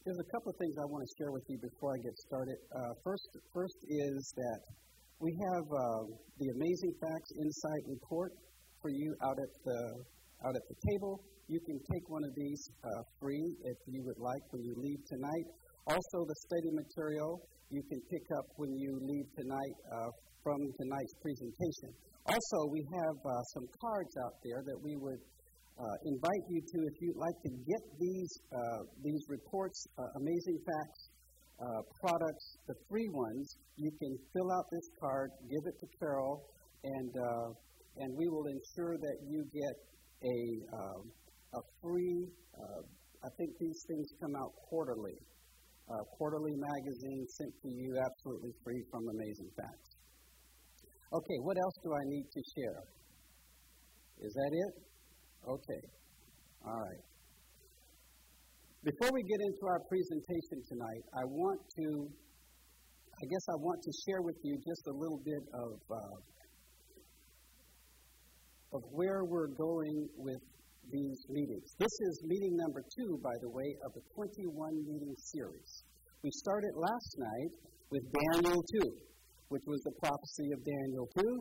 There's a couple of things I want to share with you before I get started. First is that we have the Amazing Facts Insight Report for you out at the table. You can take one of these free if you would like when you leave tonight. Also, the study material you can pick up when you leave tonight from tonight's presentation. Also, we have some cards out there that we would invite you to, if you'd like to get these reports, Amazing Facts products, the free ones. You can fill out this card, give it to Carol, and we will ensure that you get a free. I think these things come out quarterly. Quarterly magazine sent to you absolutely free from Amazing Facts. Okay, what else do I need to share? Is that it? Okay. All right. Before we get into our presentation tonight, I want to share with you just a little bit of where we're going with these meetings. This is meeting number 2, by the way, of the 21-meeting series. We started last night with Daniel 2, which was the prophecy of Daniel 2,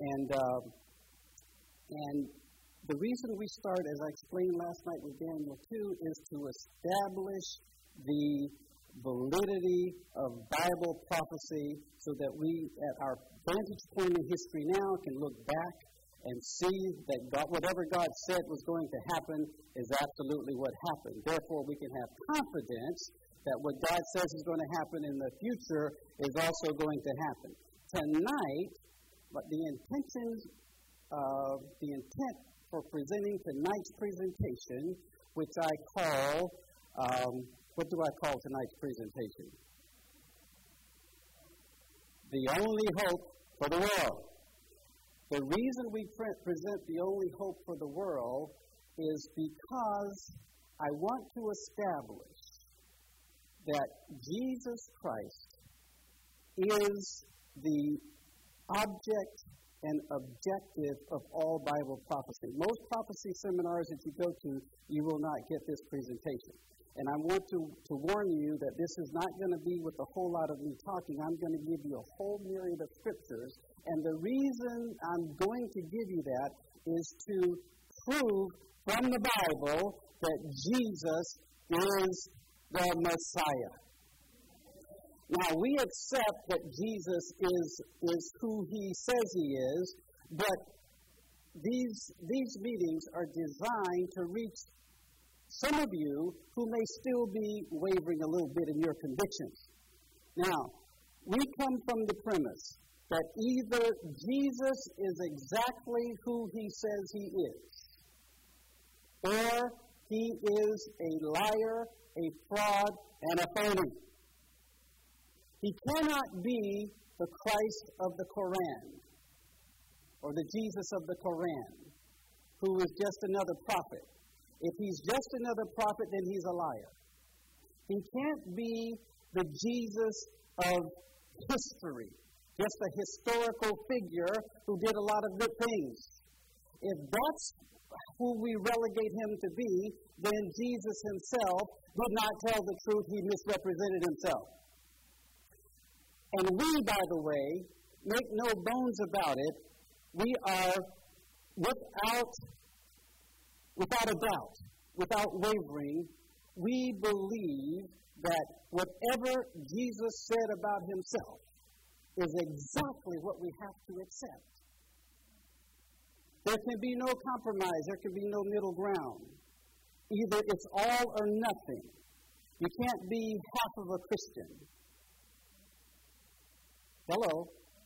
and the reason we start, as I explained last night with Daniel 2, is to establish the validity of Bible prophecy so that we, at our vantage point in history now, can look back and see that God, whatever God said was going to happen is absolutely what happened. Therefore, we can have confidence that what God says is going to happen in the future is also going to happen. Tonight, but the intent for presenting tonight's presentation, which I call, what do I call tonight's presentation? The only hope for the world. The reason we present the only hope for the world is because I want to establish that Jesus Christ is the object and objective of all Bible prophecy. Most prophecy seminars that you go to, you will not get this presentation. And I want to warn you that this is not going to be with a whole lot of me talking. I'm going to give you a whole myriad of scriptures. And the reason I'm going to give you that is to prove from the Bible that Jesus is the Messiah. Now, we accept that Jesus is who he says he is, but these meetings are designed to reach some of you who may still be wavering a little bit in your convictions. Now, we come from the premise that either Jesus is exactly who he says he is, or he is a liar, a fraud, and a phony. He cannot be the Christ of the Koran, or the Jesus of the Koran, who is just another prophet. If he's just another prophet, then he's a liar. He can't be the Jesus of history, just a historical figure who did a lot of good things. If that's who we relegate him to be, then Jesus himself did not tell the truth. He misrepresented himself. And we, by the way, make no bones about it, we are without a doubt, without wavering, we believe that whatever Jesus said about himself is exactly what we have to accept. There can be no compromise. There can be no middle ground. Either it's all or nothing. You can't be half of a Christian. Hello?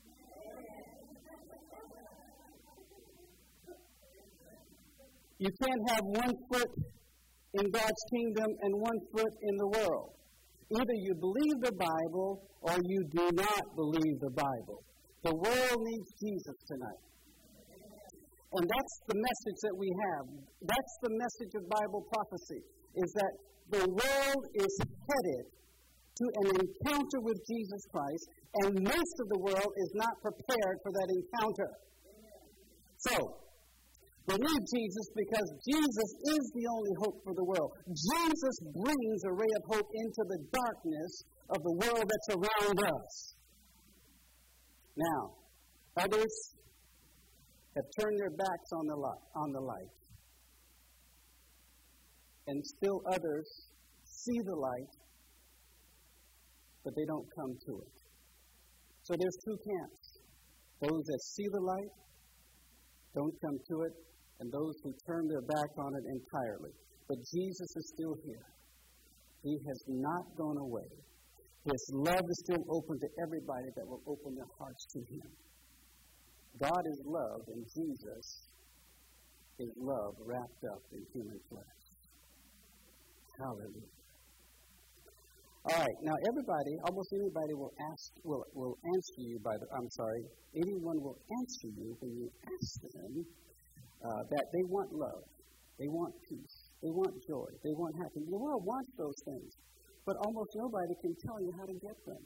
You can't have one foot in God's kingdom and one foot in the world. Either you believe the Bible or you do not believe the Bible. The world needs Jesus tonight. And that's the message that we have. That's the message of Bible prophecy, is that the world is headed to an encounter with Jesus Christ, and most of the world is not prepared for that encounter. So, They need Jesus because Jesus is the only hope for the world. Jesus brings a ray of hope into the darkness of the world that's around us. Now, others have turned their backs on the light. And still others see the light, but they don't come to it. So there's two camps. Those that see the light, don't come to it, and those who turn their back on it entirely. But Jesus is still here. He has not gone away. His love is still open to everybody that will open their hearts to Him. God is love, and Jesus is love wrapped up in human flesh. Hallelujah. All right, now everybody, almost anybody will answer you anyone will answer you when you ask them that they want love, they want peace, they want joy, they want happiness. The world wants those things, but almost nobody can tell you how to get them.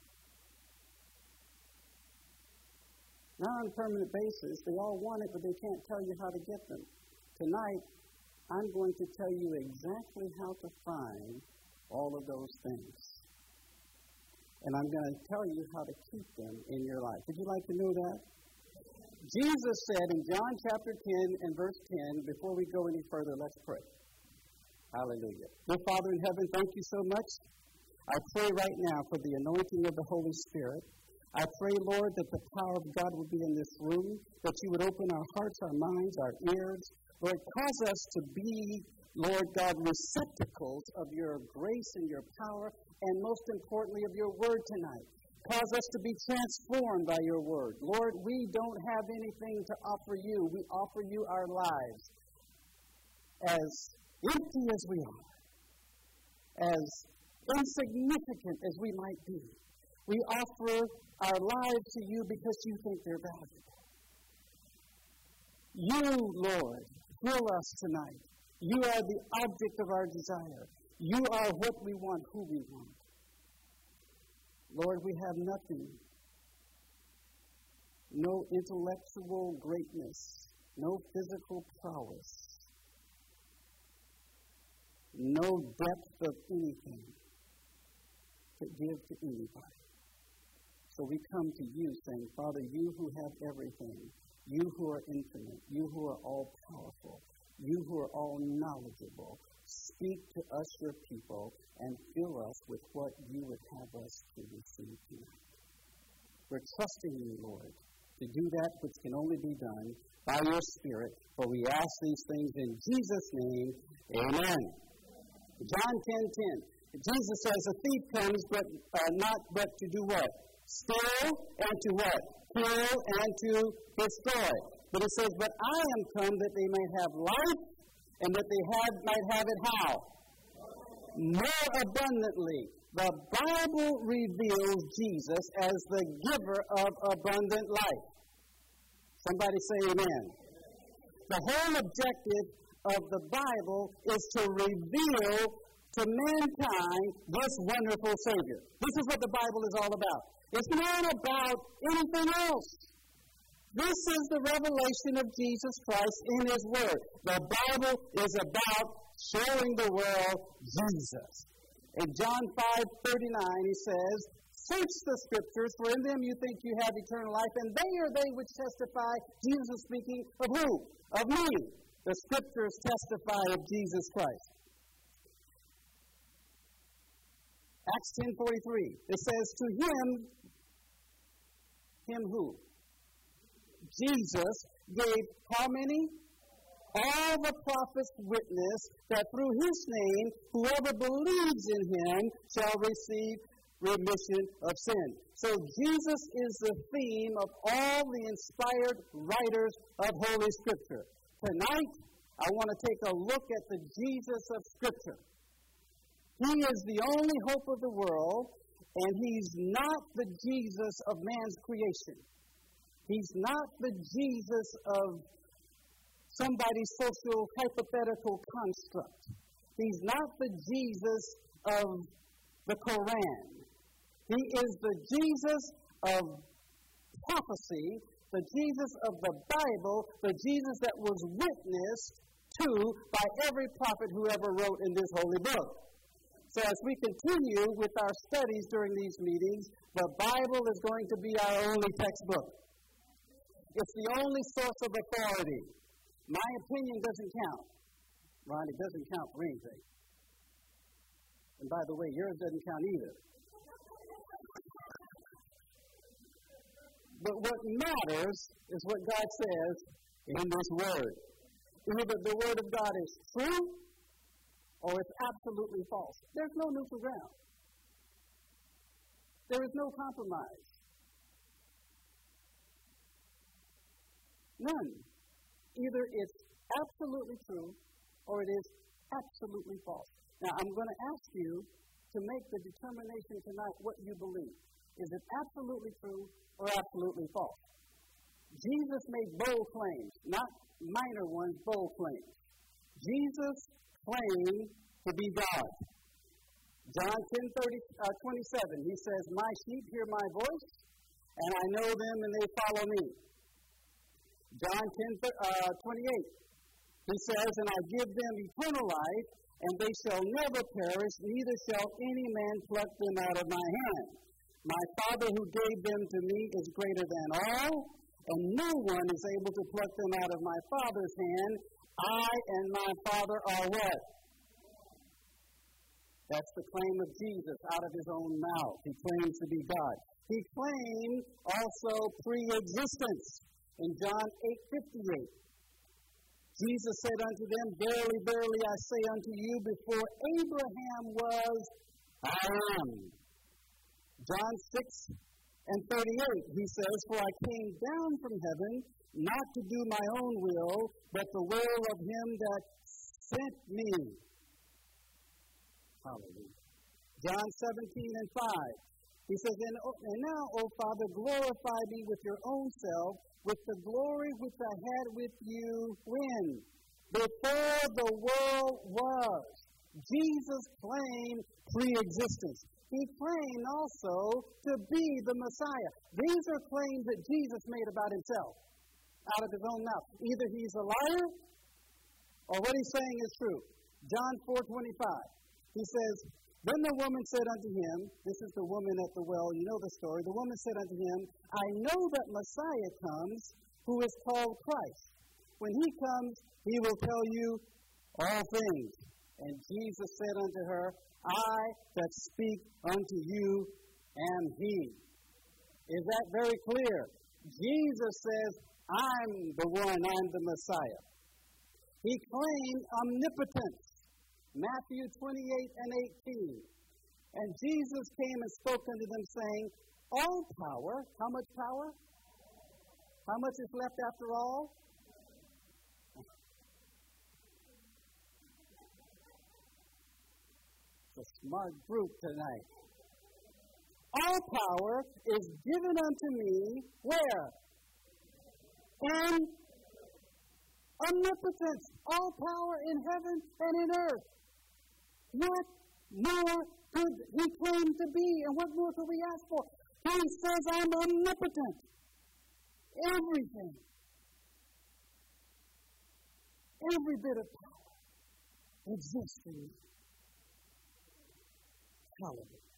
Not on a permanent basis. They all want it, but they can't tell you how to get them. Tonight, I'm going to tell you exactly how to find all of those things. And I'm going to tell you how to keep them in your life. Would you like to know that? Jesus said in John chapter 10 and verse 10, before we go any further, let's pray. Hallelujah. Dear Father in heaven, thank you so much. I pray right now for the anointing of the Holy Spirit. I pray, Lord, that the power of God would be in this room, that you would open our hearts, our minds, our ears. Lord, cause us to be, Lord God, receptacles of your grace and your power, and most importantly, of your word tonight. Cause us to be transformed by your word. Lord, we don't have anything to offer you. We offer you our lives. As empty as we are, as insignificant as we might be, we offer our lives to you because you think they're valuable. You, Lord, fill us tonight. You are the object of our desire. You are what we want, who we want. Lord, we have nothing. No intellectual greatness. No physical prowess. No depth of anything to give to anybody. So we come to you saying, Father, you who have everything, you who are infinite, you who are all-powerful, you who are all-knowledgeable, speak to us, your people, and fill us with what you would have us to receive tonight. We're trusting you, Lord, to do that which can only be done by your Spirit, for we ask these things in Jesus' name. Amen. John 10:10. Jesus says, a thief comes, but to do what? Steal and to what? Kill and to destroy. But it says, but I am come that they may have life, and that they might have it how? More abundantly. The Bible reveals Jesus as the giver of abundant life. Somebody say amen. The whole objective of the Bible is to reveal to mankind this wonderful Savior. This is what the Bible is all about. It's not about anything else. This is the revelation of Jesus Christ in His Word. The Bible is about showing the world Jesus. In John 5:39, He says, search the Scriptures, for in them you think you have eternal life, and they are they which testify. Jesus is speaking of who? Of me. The Scriptures testify of Jesus Christ. Acts 10:43, it says, to him who? Jesus gave how many? All the prophets witness that through His name, whoever believes in Him shall receive remission of sin. So Jesus is the theme of all the inspired writers of Holy Scripture. Tonight, I want to take a look at the Jesus of Scripture. He is the only hope of the world, and He's not the Jesus of man's creation. He's not the Jesus of somebody's social hypothetical construct. He's not the Jesus of the Koran. He is the Jesus of prophecy the Jesus of the Bible, the Jesus that was witnessed to by every prophet who ever wrote in this holy book. So as we continue with our studies during these meetings, the Bible is going to be our only textbook. It's the only source of authority. My opinion doesn't count. Ron, it doesn't count for anything. And by the way, yours doesn't count either. But what matters is what God says in this Word. Either the Word of God is true or it's absolutely false. There's no neutral ground. There is no compromise. None. Either it's absolutely true or it is absolutely false. Now, I'm going to ask you to make the determination tonight what you believe. Is it absolutely true or absolutely false? Jesus made bold claims, not minor ones, bold claims. Jesus claimed to be God. John 10:27, he says, "My sheep hear my voice, and I know them, and they follow me." John 10:28, he says, "And I give them eternal life, and they shall never perish, neither shall any man pluck them out of my hand. My Father who gave them to me is greater than all, and no one is able to pluck them out of my Father's hand. I and my Father are what?" That's the claim of Jesus out of his own mouth. He claims to be God. He claimed also pre-existence. In John 8:58, Jesus said unto them, "Verily, verily, I say unto you, before Abraham was, I am." John 6:38, he says, "For I came down from heaven, not to do my own will, but the will of him that sent me." Hallelujah. John 17:5, he says, "And now, O Father, glorify me with your own self, with the glory which I had with you when? Before the world was." Jesus claimed pre-existence. He claimed also to be the Messiah. These are claims that Jesus made about himself out of his own mouth. Either he's a liar or what he's saying is true. John 4:25, he says, "Then the woman said unto him," this is the woman at the well, you know the story. "The woman said unto him, I know that Messiah comes, who is called Christ. When he comes, he will tell you all things. And Jesus said unto her, I that speak unto you am he." Is that very clear? Jesus says, "I'm the one, I'm the Messiah." He claimed omnipotence. Matthew 28:18. "And Jesus came and spoke unto them, saying, All power," how much power? How much is left after all? It's a smart group tonight. "All power is given unto me," where? In omnipotence. All power in heaven and in earth. What more could he claim to be, and what more could we ask for? He says, "I'm omnipotent." Everything. Every bit of power exists in me. Hallelujah.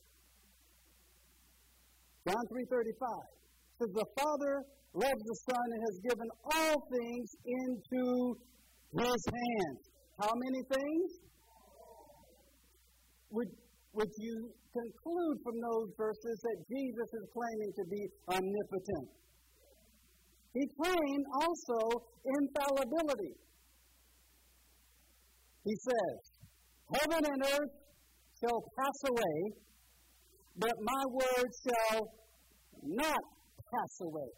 John 3:35 says, "The Father loves the Son and has given all things into his hands." How many things? Would you conclude from those verses that Jesus is claiming to be omnipotent? He claimed also infallibility. He says, "Heaven and earth shall pass away, but my word shall not pass away."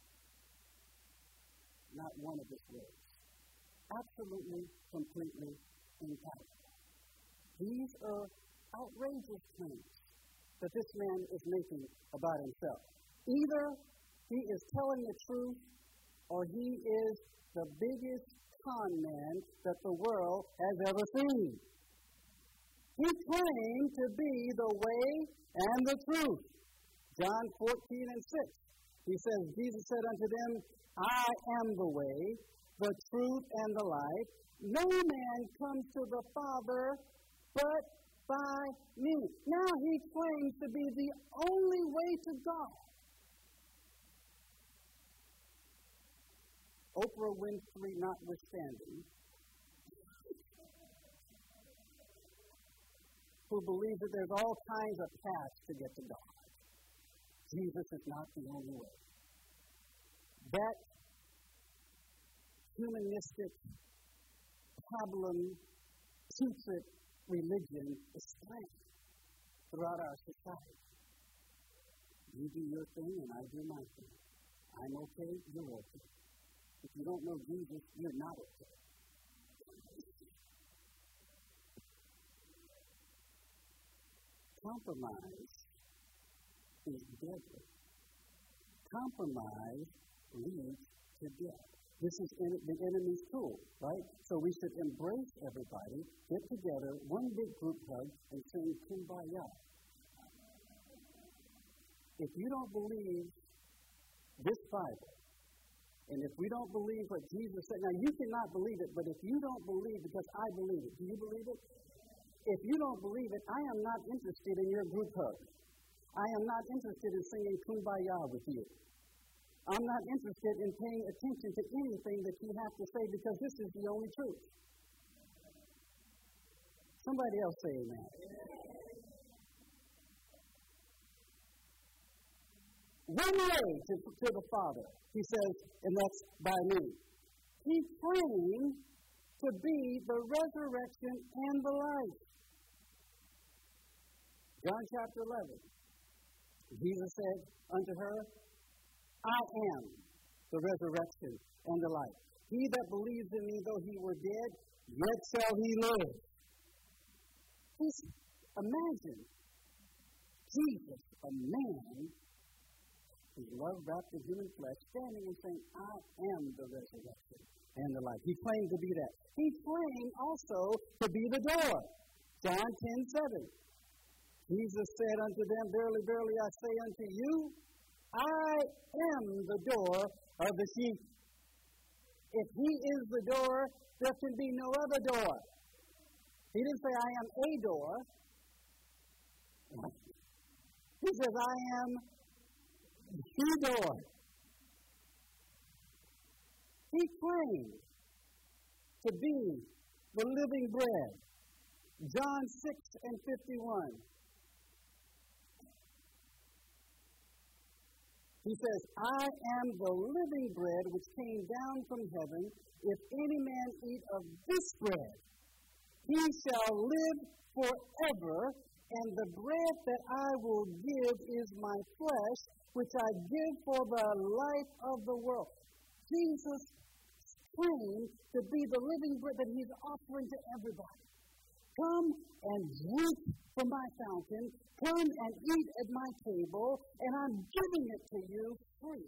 Not one of his words. Absolutely, completely infallible. These are outrageous claims that this man is making about himself. Either he is telling the truth or he is the biggest con man that the world has ever seen. He claimed to be the way and the truth. John 14:6. He says, Jesus said unto them, I am the way, the truth, and the life. No man comes to the Father but by me. Now he claims to be the only way to God. Oprah Winfrey notwithstanding, who believes that there's all kinds of paths to get to God. Jesus is not the only way. That humanistic, problem-centric religion is spread throughout our society. You do your thing and I do my thing. I'm okay, you're okay. If you don't know Jesus, you're not okay. Compromise is deadly. Compromise leads to death. This is the enemy's tool, right? So we should embrace everybody, get together, one big group hug, and sing Kumbaya. If you don't believe this Bible, and if we don't believe what Jesus said, now you cannot believe it, but if you don't believe, because I believe it, do you believe it? If you don't believe it, I am not interested in your group hug. I am not interested in singing Kumbaya with you. I'm not interested in paying attention to anything that you have to say because this is the only truth. Somebody else say amen. One way to the Father, he says, and that's by me. He claimed to be the resurrection and the life. John chapter 11. Jesus said unto her, I am the resurrection and the life. He that believes in me, though he were dead, yet shall he live. Just imagine Jesus, a man whose love wrapped in human flesh, standing and saying, I am the resurrection and the life. He claimed to be that. He claimed also to be the door. John 10:7. Jesus said unto them, Verily, verily, I say unto you, I am the door of the sheep. If he is the door, there can be no other door. He didn't say, I am a door. He says, I am the door. He claimed to be the living bread. John 6:51. He says, I am the living bread which came down from heaven. If any man eat of this bread, he shall live forever. And the bread that I will give is my flesh, which I give for the life of the world. Jesus claimed to be the living bread that he's offering to everybody. Come and drink from my fountain. Come and eat at my table, and I'm giving it to you free.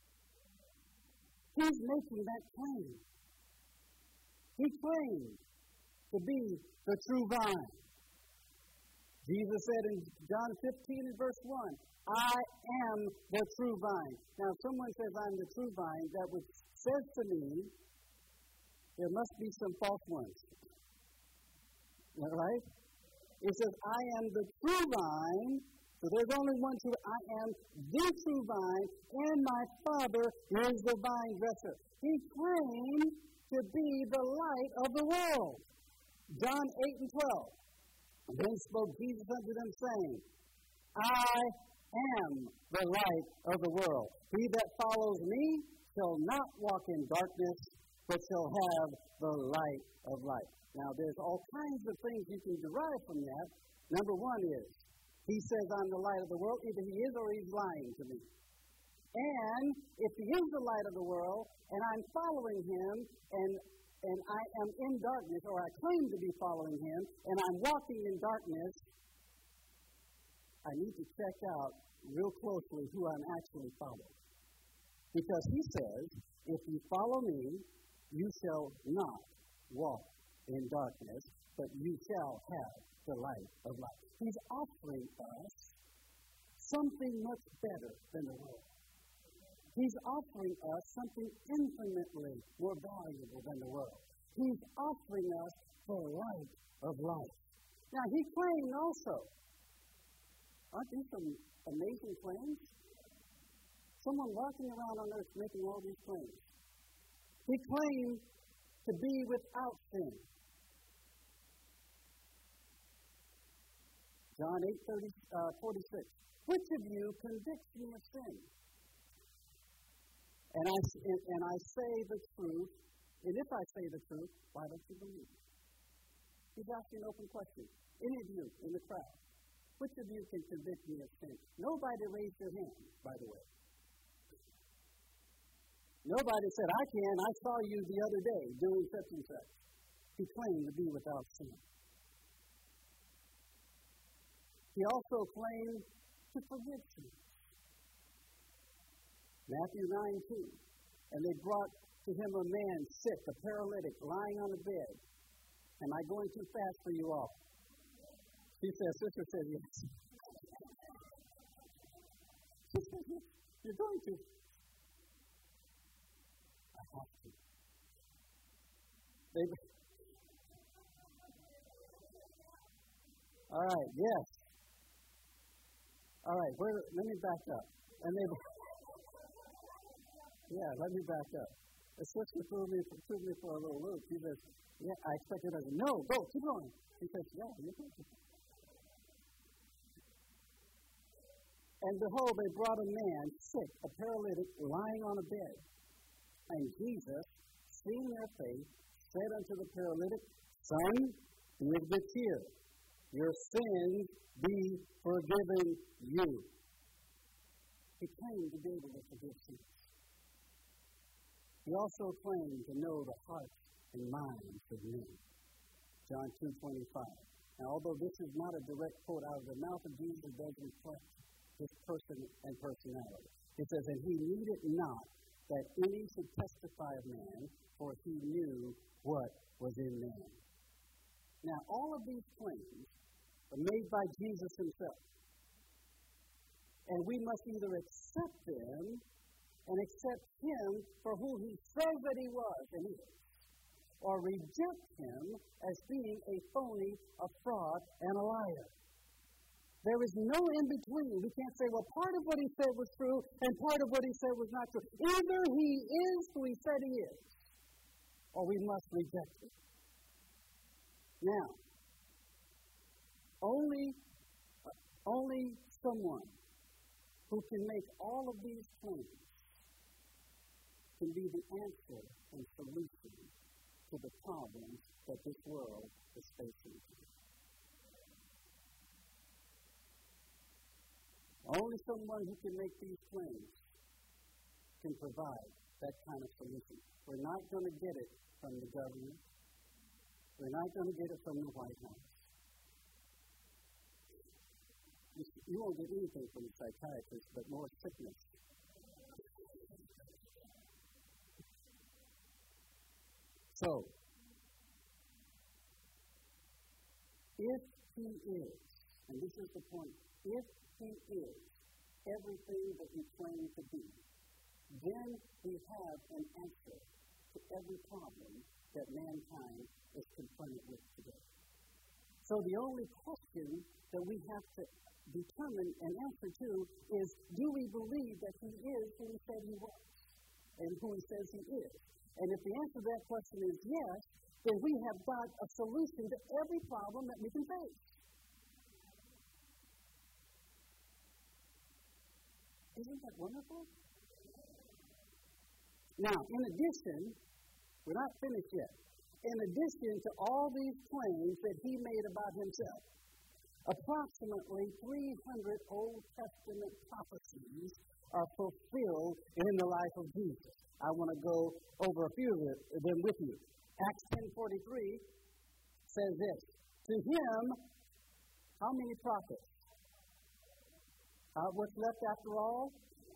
He's making that claim. He claimed to be the true vine. Jesus said in John 15 and verse 1, I am the true vine. Now, if someone says I'm the true vine, that would says to me, there must be some false ones. All right? It says, I am the true vine. So there's only one true. I am the true vine, and my Father is the vine dresser. He claimed to be the light of the world. John 8:12. Then spoke Jesus unto them, saying, I am the light of the world. He that follows me shall not walk in darkness, but shall have the light of life. Now, there's all kinds of things you can derive from that. Number one is, he says, I'm the light of the world. Either he is or he's lying to me. And if he is the light of the world, and I'm following him, and I am in darkness, or I claim to be following him, and I'm walking in darkness, I need to check out real closely who I'm actually following. Because he says, if you follow me, you shall not walk in darkness, but you shall have the light of life. He's offering us something much better than the world. He's offering us something infinitely more valuable than the world. He's offering us the light of life. Now, he claimed also, aren't these some amazing claims? Someone walking around on earth making all these claims. He claimed to be without sin. John 8:46. Which of you convicts me of sin? And I say the truth, and if I say the truth, why don't you believe me? He's asking an open question. Any of you in the crowd, which of you can convict me of sin? Nobody raised their hand, by the way. Nobody said, I can. I saw you the other day doing such and such. He claimed to be without sin. He also claimed to forgive sin. Matthew 9:2. And they brought to him a man sick, a paralytic, lying on a bed. Am I going too fast for you all? She says, sister says yes. She says, you're going to. I have to. All right, yes. All right, let me back up. And let me back up. The sister threw me for a little loop. She says, yeah, I expected her to say, no, go, keep going. She says, yeah, you're going to. And behold, they brought a man sick, a paralytic, lying on a bed. And Jesus, seeing their faith, said unto the paralytic, Son, be of good cheer. Your sins be forgiven you. He claimed to be able to forgive sins. He also claimed to know the hearts and minds of men. John 2:25. Now, although this is not a direct quote out of the mouth of Jesus, it does reflect his person and personality. It says, and he needed not that any should testify of man, for he knew what was in man. Now, all of these claims are made by Jesus himself. And we must either accept them and accept him for who he says that he was and is, or reject him as being a phony, a fraud, and a liar. There is no in-between. We can't say, well, part of what he said was true and part of what he said was not true. Either he is who he said he is, or we must reject him. Now, only someone who can make all of these claims can be the answer and solution to the problems that this world is facing. Only someone who can make these claims can provide that kind of solution. We're not going to get it from the government. We're not going to get it from the White House. You won't get anything from the psychiatrist, but more sickness. So, if he is, and this is the point, if he is everything that he claims to be, then we have an answer to every problem that mankind is confronted with today. So the only question that we have to determine and answer to is, do we believe that he is who he said he was and who he says he is? And if the answer to that question is yes, then we have got a solution to every problem that we can face. Isn't that wonderful? Now, in addition, we're not finished yet. In addition to all these claims that he made about himself, approximately 300 Old Testament prophecies are fulfilled in the life of Jesus. I want to go over a few of them with you. Acts 10:43 says this, to him, how many prophets? What's left after all?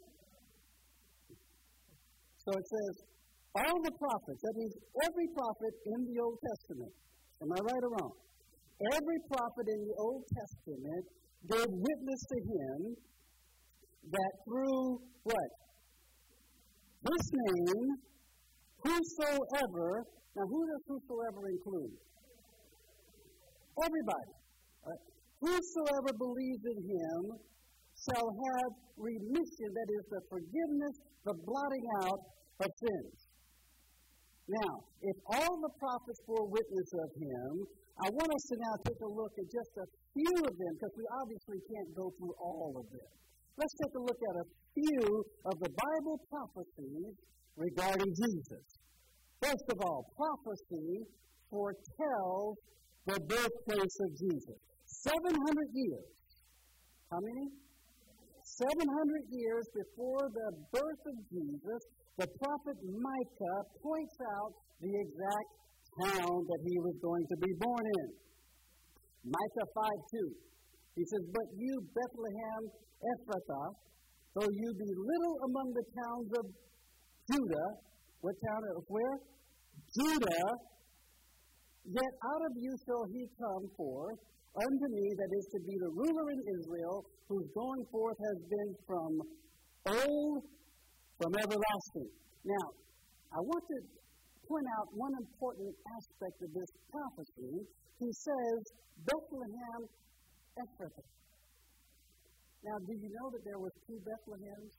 So it says, all the prophets, that means every prophet in the Old Testament. Am I right or wrong? Every prophet in the Old Testament gave witness to him that through what? This name, whosoever, now who does whosoever include? Everybody. Right? Whosoever believes in him shall have remission, that is the forgiveness, the blotting out of sins. Now, if all the prophets bore witness of him, I want us to now take a look at just a few of them, because we obviously can't go through all of them. Let's take a look at a few of the Bible prophecies regarding Jesus. First of all, prophecy foretells the birthplace of Jesus. 700 years. How many? 700 years before the birth of Jesus, the prophet Micah points out the exact town that he was going to be born in. Micah 5:2. He says, "But you, Bethlehem Ephrathah, though you be little among the towns of Judah," what town of where? Judah, "yet out of you shall he come forth unto me, that is to be the ruler in Israel, whose going forth has been from old, from everlasting." Now, I want to point out one important aspect of this prophecy. He says, Bethlehem Ephrathah. Now, did you know that there was 2 Bethlehems?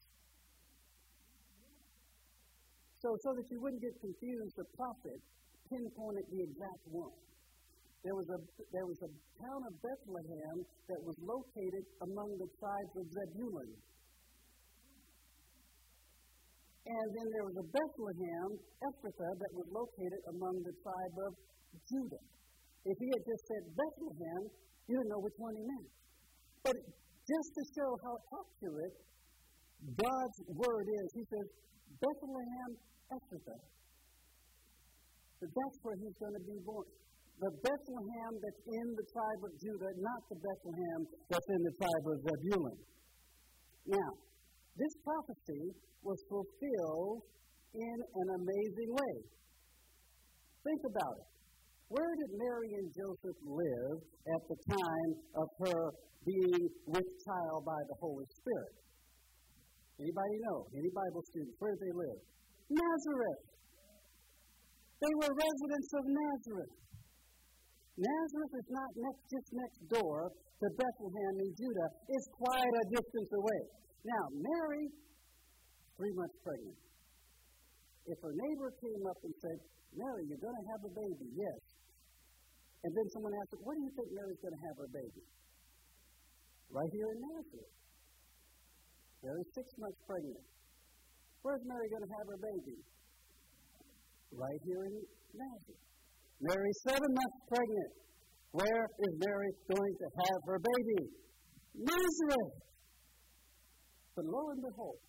So that you wouldn't get confused, the prophet pinpointed the exact one. There was a town of Bethlehem that was located among the tribes of Zebulun. And then there was a Bethlehem, Ephrathah, that was located among the tribe of Judah. If he had just said Bethlehem, you didn't know which one he meant. But just to show how accurate God's word is, he says, Bethlehem Ephrathah. But that's where he's going to be born. The Bethlehem that's in the tribe of Judah, not the Bethlehem that's in the tribe of Zebulun. Now, this prophecy was fulfilled in an amazing way. Think about it. Where did Mary and Joseph live at the time of her being with child by the Holy Spirit? Anybody know? Any Bible students? Where did they live? Nazareth. They were residents of Nazareth. Nazareth is not just next door to Bethlehem in Judah. It's quite a distance away. Now, Mary, 3 months pregnant. If her neighbor came up and said, Mary, you're going to have a baby. Yes. And then someone asked her, where do you think Mary's going to have her baby? Right here in Nazareth. Mary's 6 months pregnant. Where's Mary going to have her baby? Right here in Nazareth. Mary's 7 months pregnant. Where is Mary going to have her baby? Nazareth. But lo and behold,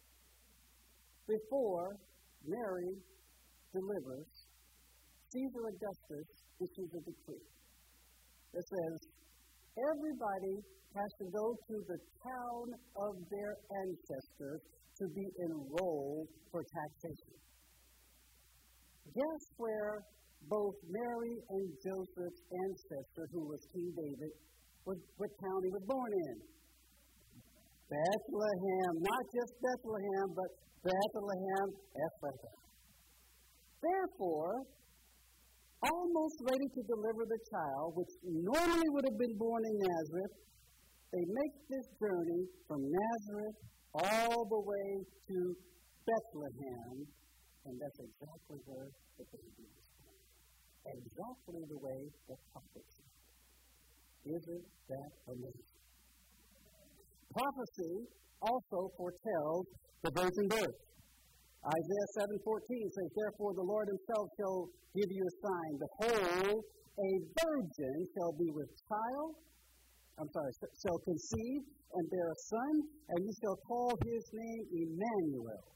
before Mary delivers, Caesar Augustus issues a decree that says everybody has to go to the town of their ancestors to be enrolled for taxation. Guess where both Mary and Joseph's ancestor, who was King David, what town he was born in? Bethlehem. Not just Bethlehem, but Bethlehem Ephrathah. Therefore, almost ready to deliver the child, which normally would have been born in Nazareth, they make this journey from Nazareth all the way to Bethlehem, and that's exactly where the baby is. Exactly the way the prophet said. Isn't that amazing? Prophecy also foretells the virgin birth. Isaiah 7:14 says, therefore the Lord himself shall give you a sign. Behold, a virgin shall be with child, shall conceive and bear a son, and you shall call his name Emmanuel.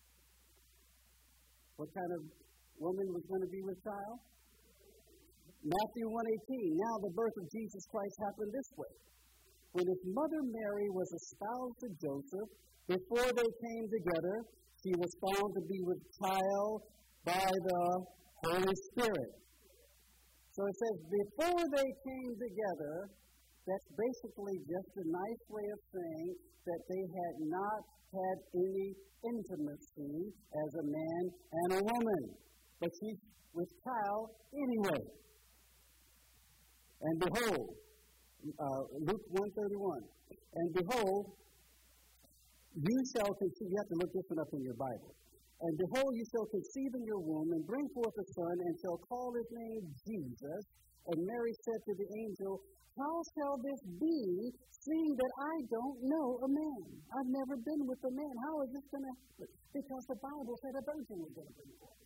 What kind of woman was going to be with child? Matthew 1:18. Now the birth of Jesus Christ happened this way. When his mother Mary was espoused to Joseph, before they came together, she was found to be with child by the Holy Spirit. So it says, before they came together, that's basically just a nice way of saying that they had not had any intimacy as a man and a woman. But she's with child anyway. And behold, Luke 1:31, and behold, you shall conceive, you have to look this one up in your Bible. And behold, you shall conceive in your womb and bring forth a son, and shall call his name Jesus. And Mary said to the angel, how shall this be, seeing that I don't know a man? I've never been with a man. How is this going to happen? Because the Bible said a virgin was going to bring forth.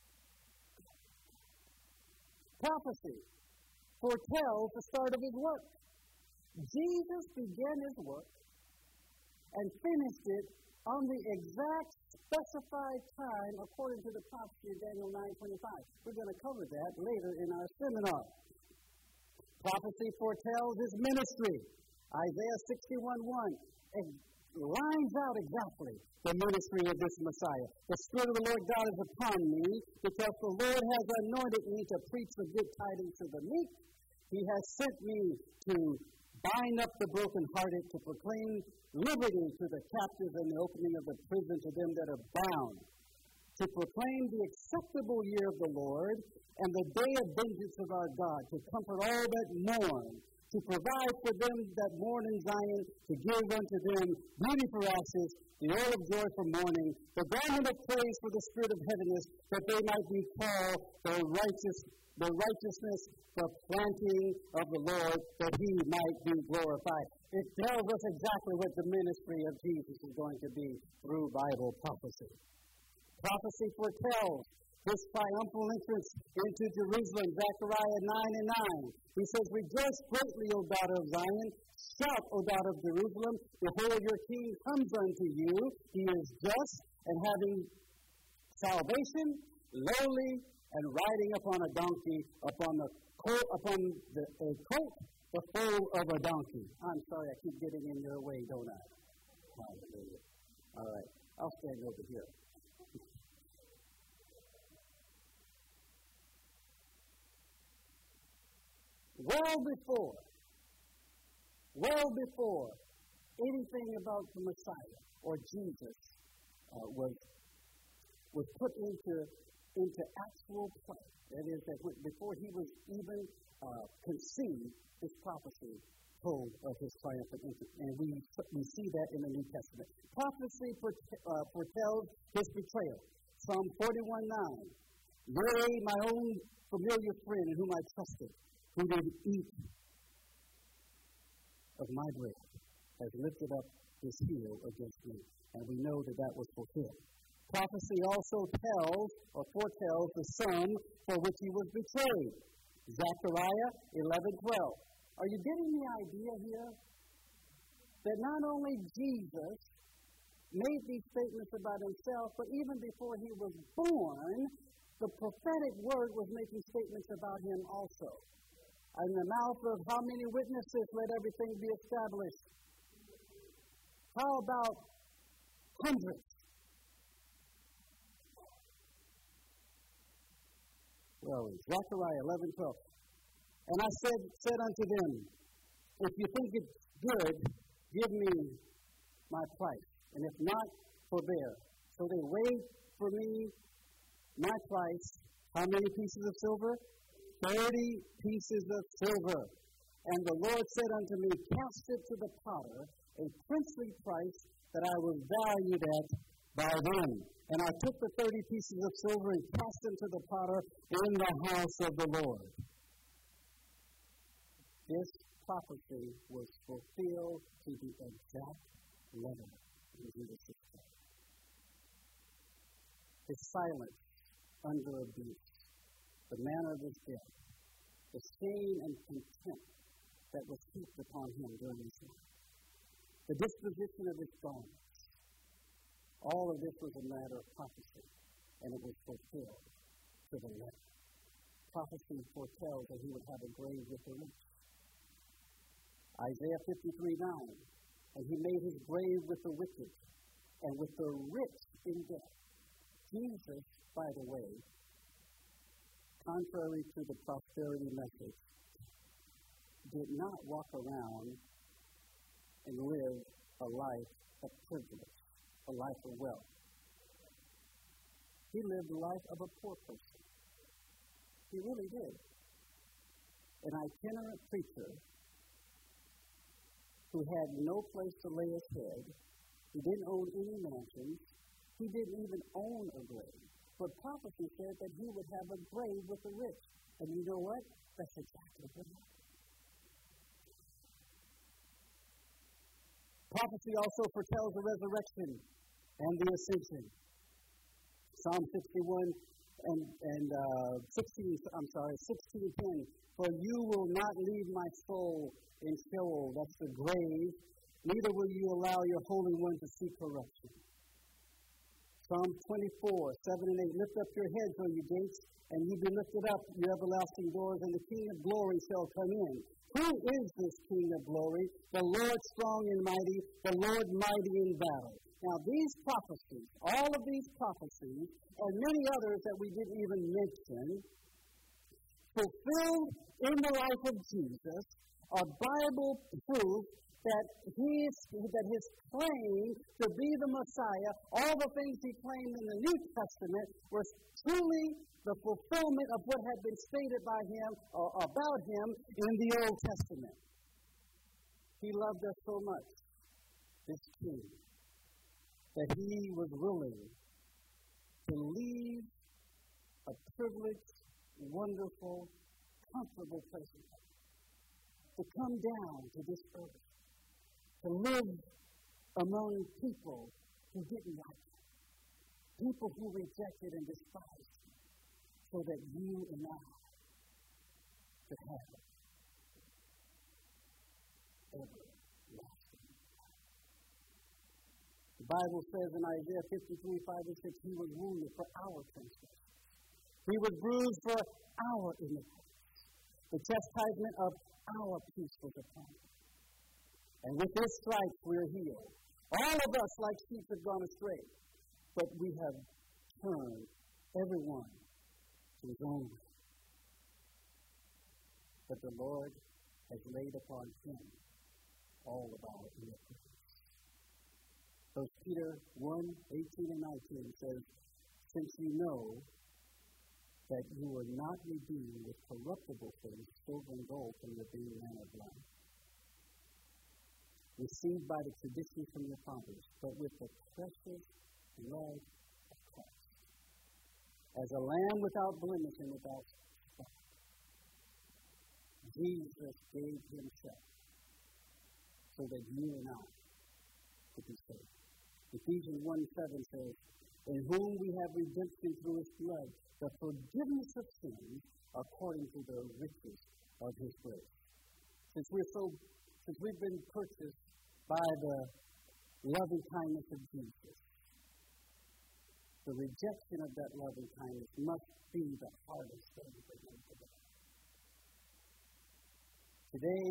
Prophecy foretells the start of his work. Jesus began his work and finished it on the exact specified time according to the prophecy of Daniel 9:25. We're going to cover that later in our seminar. Prophecy foretells his ministry. Isaiah 61:1 lines out exactly the ministry of this Messiah. The Spirit of the Lord God is upon me, because the Lord has anointed me to preach the good tidings to the meek. He has sent me to bind up the brokenhearted, to proclaim liberty to the captives and the opening of the prison to them that are bound, to proclaim the acceptable year of the Lord and the day of vengeance of our God, to comfort all that mourn, to provide for them that mourn in Zion, to give unto them beauty for ashes, the oil of joy for mourning, the garment of praise for the spirit of heaviness, that they might be called the righteousness, the planting of the Lord, that he might be glorified. It tells us exactly what the ministry of Jesus is going to be through Bible prophecy. Prophecy foretells his triumphal entrance into Jerusalem, Zechariah 9:9. He says, rejoice greatly, O daughter of Zion. Shout, O daughter of Jerusalem. Behold, your king comes unto you. He is just and having salvation, lowly, and riding upon a donkey, upon a colt, the foal of a donkey. I'm sorry, I keep getting in your way, don't I? Hallelujah. All right, I'll stand over here. Well before anything about the Messiah or Jesus was put into actual play. That is, that before he was even conceived, this prophecy told of his triumphant entrance. And we see that in the New Testament. Prophecy foretells his betrayal. Psalm 41:9. Yea, my own familiar friend in whom I trusted, who did eat of my bread, has lifted up his heel against me. And we know that that was fulfilled. Prophecy also tells or foretells the son for which he was betrayed. Zechariah 11:12. Are you getting the idea here? That not only Jesus made these statements about himself, but even before he was born, the prophetic word was making statements about him also. In the mouth of how many witnesses let everything be established? How about hundreds? Well, Zechariah 11:12. And I said unto them, if you think it's good, give me my price. And if not, forbear. So they weighed for me my price. How many pieces of silver? 30 pieces of silver. And the Lord said unto me, cast it to the potter, a princely price that I was valued at by them. And I took the 30 pieces of silver and cast them to the potter in the house of the Lord. This prophecy was fulfilled to the exact letter in Jesus' time. His silence under abuse, the manner of his death, the shame and contempt that was heaped upon him during his life, the disposition of his garments, all of this was a matter of prophecy, and it was fulfilled to the letter. Prophecy foretells that he would have a grave with the rich. Isaiah 53:9, and he made his grave with the wicked, and with the rich in death. Jesus, by the way, contrary to the prosperity message, did not walk around and live a life of privilege, a life of wealth. He lived the life of a poor person. He really did. An itinerant preacher who had no place to lay his head. He didn't own any mansions. He didn't even own a grave. But prophecy said that he would have a grave with the rich. And you know what? That's exactly what happened. Prophecy also foretells the resurrection and the ascension. Psalm 61 and 16:10. For you will not leave my soul in Sheol, that's the grave, neither will you allow your Holy One to see corruption. Psalm 24:7 and 8. Lift up your heads, O you gates, and ye be lifted up, you everlasting doors, and the King of glory shall come in. Who is this King of glory? The Lord strong and mighty, the Lord mighty in battle. Now these prophecies, all of these prophecies, and many others that we didn't even mention, fulfilled in the life of Jesus, are Bible proof that his claim to be the Messiah, all the things he claimed in the New Testament, was truly the fulfillment of what had been stated by him or about him in the Old Testament. He loved us so much, this King, that he was willing to leave a privileged, wonderful, comfortable place to come down to this earth, to live among people who didn't like him, people who rejected and despised him, so that you and I could have everlasting life. The Bible says in Isaiah 53:5-6, he was wounded for our transgressions. He was bruised for our iniquities. The chastisement of our peace was upon him. And with his stripes we are healed. All of us, like sheep, have gone astray, but we have turned everyone to his own way. But the Lord has laid upon him all of our iniquities. 1 Peter 1:18-19 says, since you know that you were not redeemed with corruptible things, silver and gold, from your being manner of life, received by the tradition from your fathers, but with the precious blood of Christ, as a lamb without blemish and without spot. Jesus gave himself so that you and I could be saved. Ephesians 1:7 says, in whom we have redemption through his blood, the forgiveness of sins according to the riches of his grace. Since we've been purchased by the loving kindness of Jesus, the rejection of that loving kindness must be the hardest thing for him to do. Today,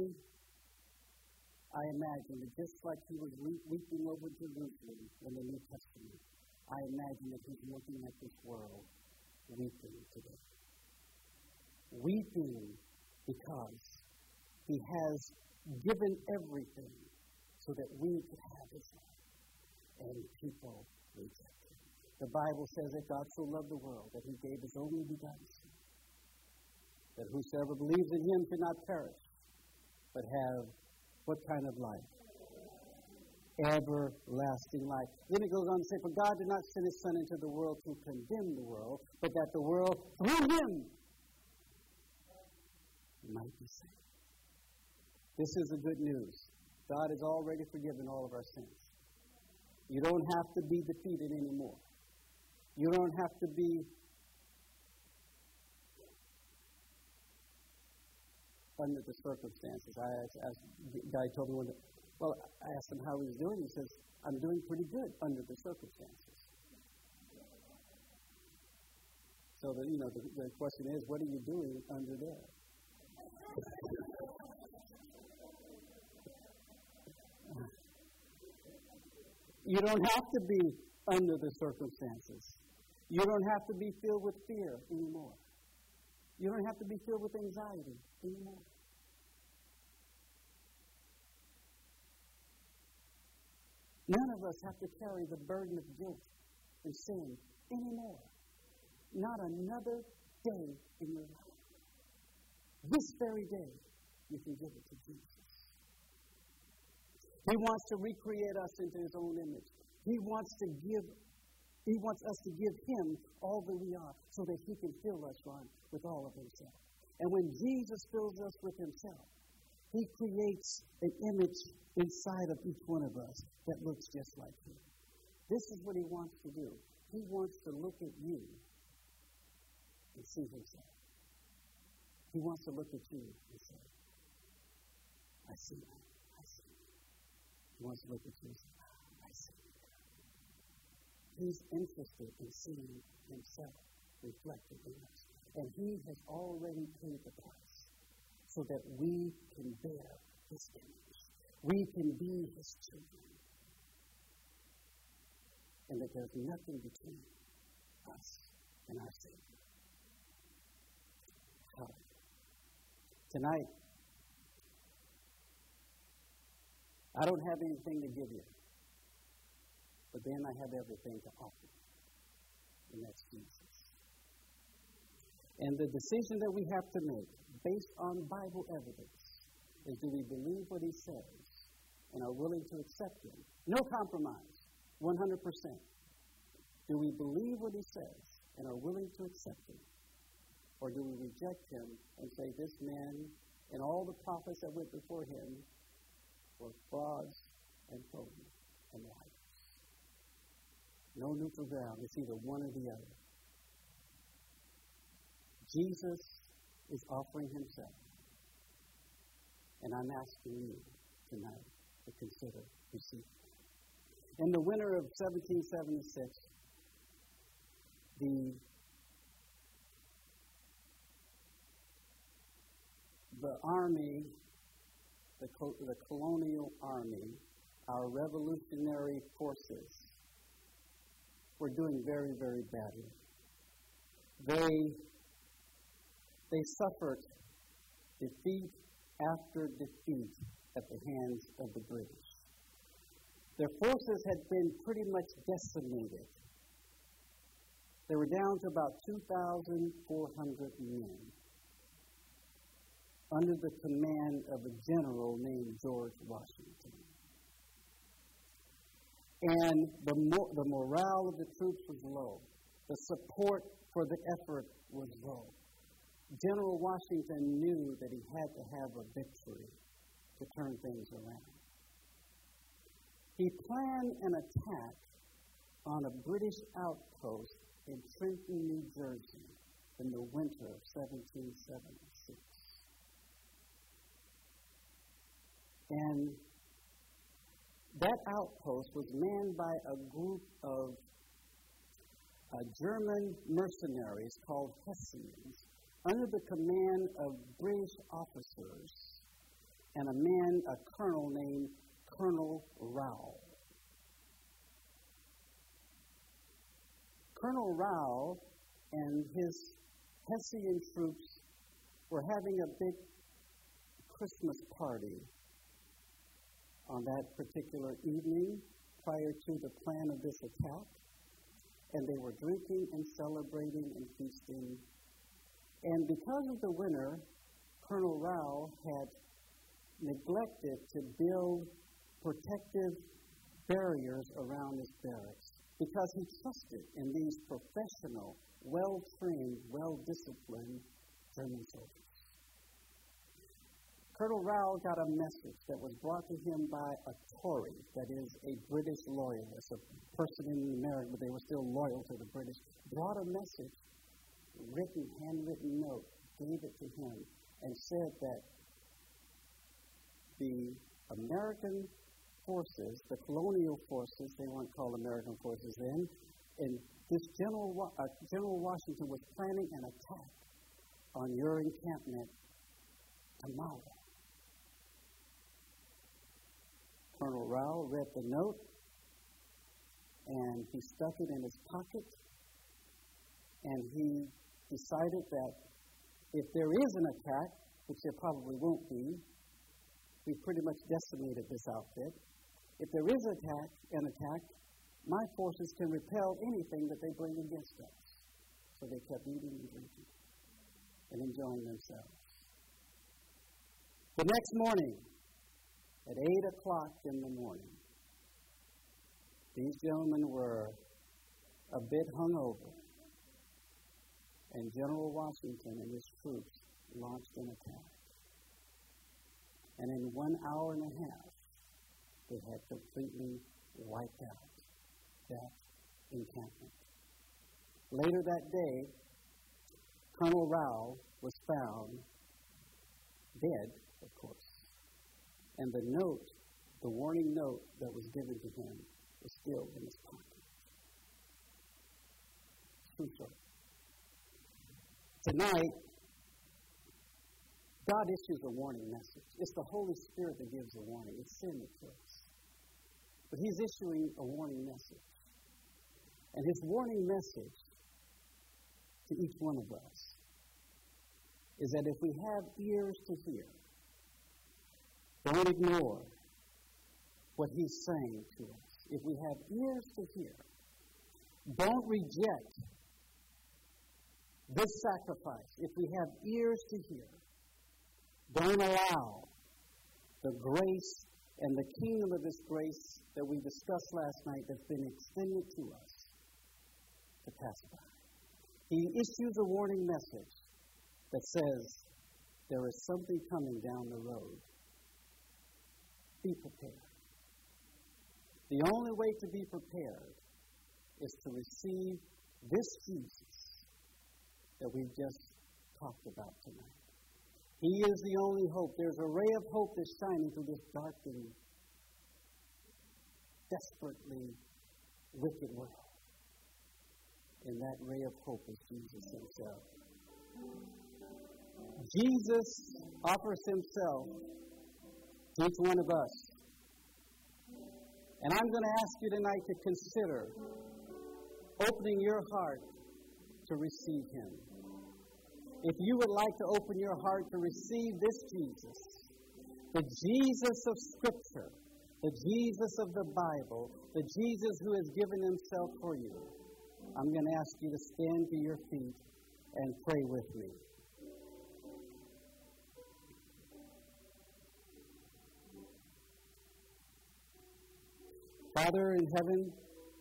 I imagine that just like he was weeping over Jerusalem in the New Testament, I imagine that he's looking at this world weeping today. Weeping because he has given everything so that we could have his life. And people reject him. The Bible says that God so loved the world that he gave his only begotten Son, that whosoever believes in him should not perish, but have what kind of life? Everlasting life. Then it goes on to say, for God did not send his Son into the world to condemn the world, but that the world through him might be saved. This is the good news. God has already forgiven all of our sins. You don't have to be defeated anymore. You don't have to be under the circumstances. I asked the guy told me one day, well, I asked him how he was doing. He says, I'm doing pretty good under the circumstances. So the question is, what are you doing under there? You don't have to be under the circumstances. You don't have to be filled with fear anymore. You don't have to be filled with anxiety anymore. None of us have to carry the burden of guilt and sin anymore. Not another day in your life. This very day, you can give it to Jesus. He wants to recreate us into His own image. He wants us to give Him all that we are so that He can fill us, Ron, with all of Himself. And when Jesus fills us with Himself, He creates an image inside of each one of us that looks just like Him. This is what He wants to do. He wants to look at you and see Himself. He wants to look at you and say, I see you. I see you. He wants to look at you and say, I see you. He's interested in seeing Himself reflected in us. And He has already paid the price so that we can bear His image. We can be His children. And that there's nothing between us and our Savior. Tonight, I don't have anything to give you, but then I have everything to offer you, and that's Jesus. And the decision that we have to make, based on Bible evidence, is do we believe what He says and are willing to accept Him? No compromise, 100%. Do we believe what He says and are willing to accept Him? Or do we reject Him and say, this man and all the prophets that went before him were frauds and phonies and liars? No neutral ground. It's either one or the other. Jesus is offering Himself. And I'm asking you tonight to consider receiving. In the winter of 1776, the army, the colonial army, our revolutionary forces, were doing very, very badly. They suffered defeat after defeat at the hands of the British. Their forces had been pretty much decimated. They were down to about 2,400 men, under the command of a general named George Washington. And the morale of the troops was low. The support for the effort was low. General Washington knew that he had to have a victory to turn things around. He planned an attack on a British outpost in Trenton, New Jersey in the winter of 1776. And that outpost was manned by a group of German mercenaries called Hessians, under the command of British officers and a colonel named Colonel Rowell. Colonel Rowell and his Hessian troops were having a big Christmas party on that particular evening prior to the plan of this attack. And they were drinking and celebrating and feasting. And because of the winter, Colonel Rowell had neglected to build protective barriers around his barracks because he trusted in these professional, well-trained, well-disciplined German soldiers. Colonel Rowell got a message that was brought to him by a Tory, that is a British loyalist, a person in America, but they were still loyal to the British, brought a message, handwritten note, gave it to him, and said that the American forces, the colonial forces, they weren't called American forces then, and this General Washington was planning an attack on your encampment tomorrow. Colonel Rowell read the note, and he stuck it in his pocket, and he decided that if there is an attack, which there probably won't be, we pretty much decimated this outfit, if there is an attack, my forces can repel anything that they bring against us. So they kept eating and drinking and enjoying themselves. The next morning, at 8 o'clock in the morning, these gentlemen were a bit hungover, and General Washington and his troops launched an attack. And in 1 hour and a half, they had completely wiped out that encampment. Later that day, Colonel Rao was found dead, of course. And the note, the warning note that was given to him, was still in his pocket. True story. Tonight, God issues a warning message. It's the Holy Spirit that gives a warning. It's sin that kills. But He's issuing a warning message. And His warning message to each one of us is that if we have ears to hear, don't ignore what He's saying to us. If we have ears to hear, don't reject this sacrifice. If we have ears to hear, don't allow the grace and the kingdom of this grace that we discussed last night that's been extended to us to pass by. He issues a warning message that says there is something coming down the road. Be prepared. The only way to be prepared is to receive this Jesus that we've just talked about tonight. He is the only hope. There's a ray of hope that's shining through this dark and desperately wicked world. And that ray of hope is Jesus Himself. Jesus offers Himself to each one of us. And I'm going to ask you tonight to consider opening your heart to receive Him. If you would like to open your heart to receive this Jesus, the Jesus of Scripture, the Jesus of the Bible, the Jesus who has given Himself for you, I'm going to ask you to stand to your feet and pray with me. Father in heaven,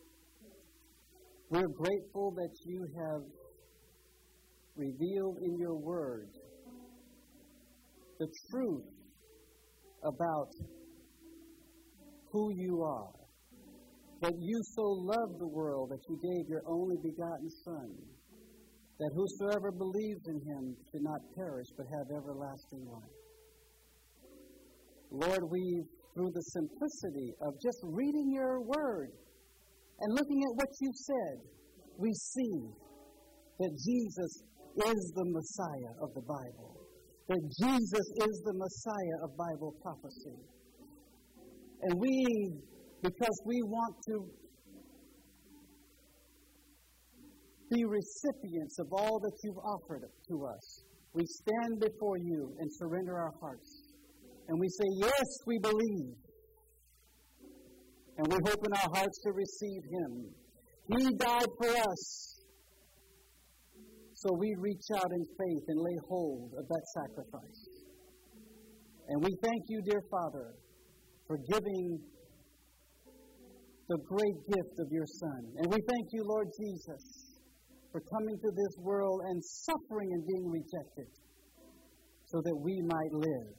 we're grateful that you have revealed in your word the truth about who you are. That you so loved the world that you gave your only begotten Son, that whosoever believes in Him should not perish but have everlasting life. Lord, we, through the simplicity of just reading your word and looking at what you said, we see that Jesus is the Messiah of the Bible, that Jesus is the Messiah of Bible prophecy. And we, because we want to be recipients of all that you've offered to us, we stand before you and surrender our hearts. And we say, yes, we believe. And we open our hearts to receive Him. He died for us. So we reach out in faith and lay hold of that sacrifice. And we thank you, dear Father, for giving the great gift of your Son. And we thank you, Lord Jesus, for coming to this world and suffering and being rejected so that we might live.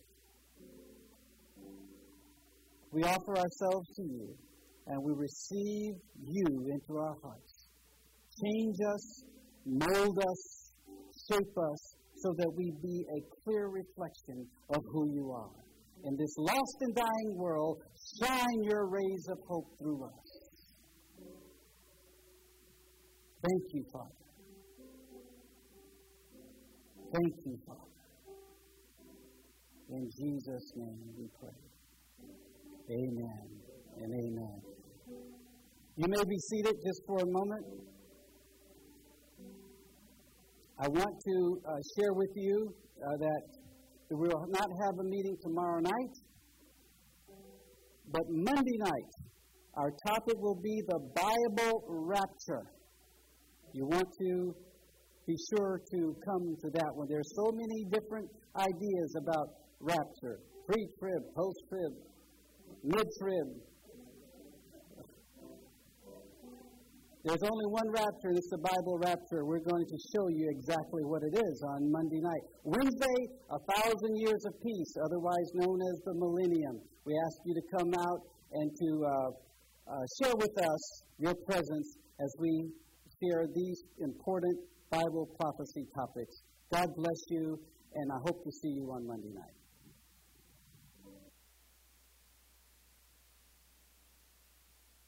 We offer ourselves to you, and we receive you into our hearts. Change us, mold us, shape us, so that we be a clear reflection of who you are. In this lost and dying world, shine your rays of hope through us. Thank you, Father. Thank you, Father. In Jesus' name we pray. Amen and amen. You may be seated just for a moment. I want to share with you that we will not have a meeting tomorrow night. But Monday night, our topic will be the Bible rapture. You want to be sure to come to that one. There are so many different ideas about rapture. Pre-trib, post-trib, mid-trib. There's only one rapture, and it's the Bible rapture. We're going to show you exactly what it is on Monday night. Wednesday, 1,000 years of peace, otherwise known as the millennium. We ask you to come out and to share with us your presence as we share these important Bible prophecy topics. God bless you, and I hope to see you on Monday night.